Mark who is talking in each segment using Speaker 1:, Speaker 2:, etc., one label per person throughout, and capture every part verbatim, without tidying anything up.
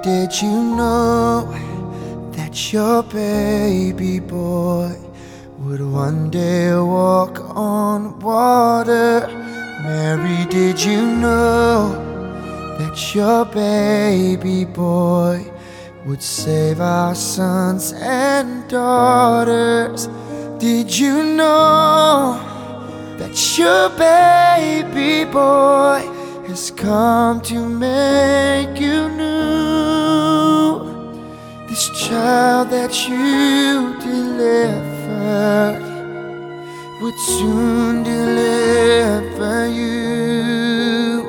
Speaker 1: did you know that your baby boy would one day walk on water? Mary, did you know that your baby boy would save our sons and daughters? Did you know that your baby boy has come to make you new? This child that you delivered would soon deliver you.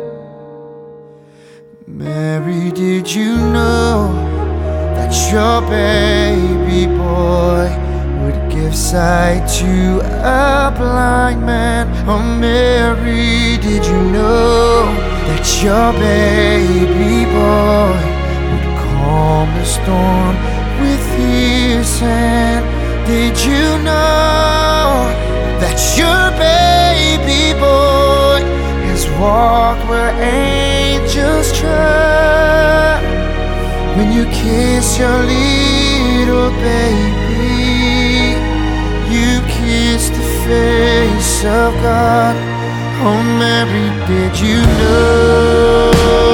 Speaker 1: Mary, did you know that your baby boy would give sight to a blind man? Oh, Mary, did you know that your baby boy would calm the storm with his hand? Did you know that your baby boy has walked where angels trod? When you kiss your little baby, you kiss the face of God. Oh, Mary, did you know?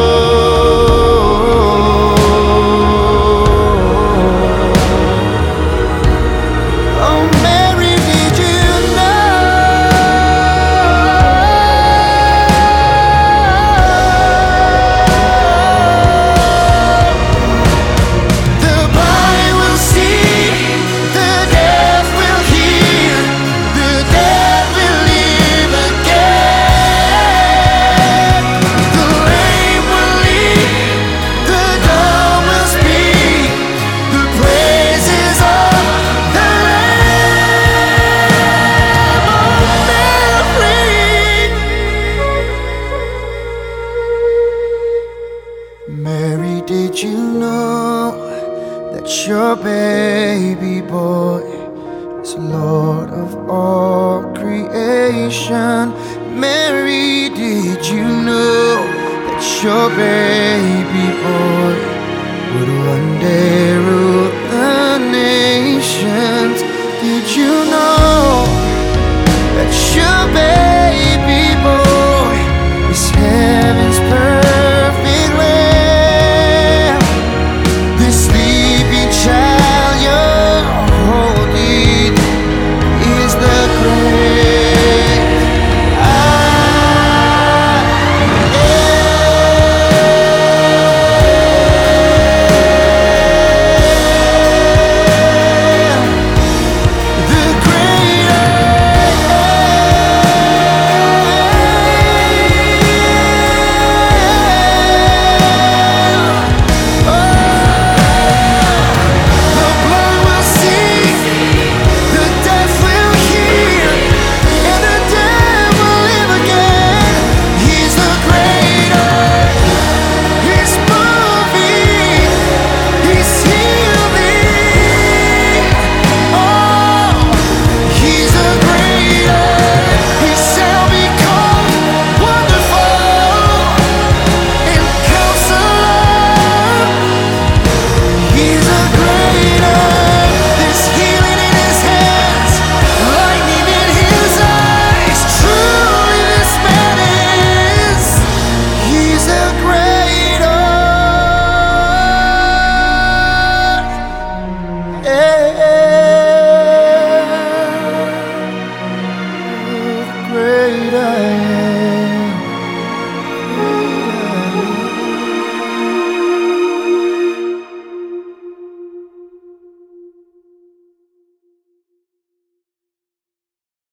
Speaker 1: Oh, Mary, did you know? The blind will see, the deaf will hear, the dead will live again. The lame will leap, the dumb will speak, the praises of the Lamb. Oh, Mary. Mary, did you know that your baby boy is Lord of all creation? Mary, did you know that your baby boy would one day rule